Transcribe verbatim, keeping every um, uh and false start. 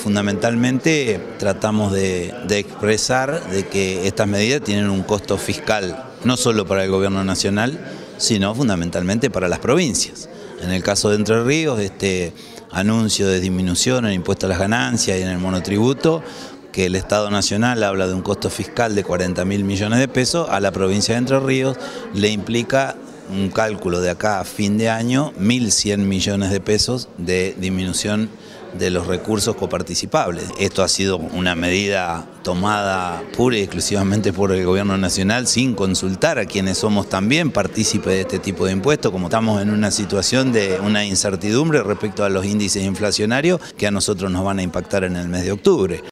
fundamentalmente tratamos de, de expresar de que estas medidas tienen un costo fiscal, no solo para el gobierno nacional, sino fundamentalmente para las provincias. En el caso de Entre Ríos, este anuncio de disminución en el impuesto a las ganancias y en el monotributo, que el Estado Nacional habla de un costo fiscal de cuarenta mil millones de pesos, a la provincia de Entre Ríos le implica un cálculo de acá a fin de año, mil cien millones de pesos de disminución de los recursos coparticipables. Esto ha sido una medida tomada pura y exclusivamente por el gobierno nacional sin consultar a quienes somos también partícipes de este tipo de impuestos, como estamos en una situación de una incertidumbre respecto a los índices inflacionarios que a nosotros nos van a impactar en el mes de octubre.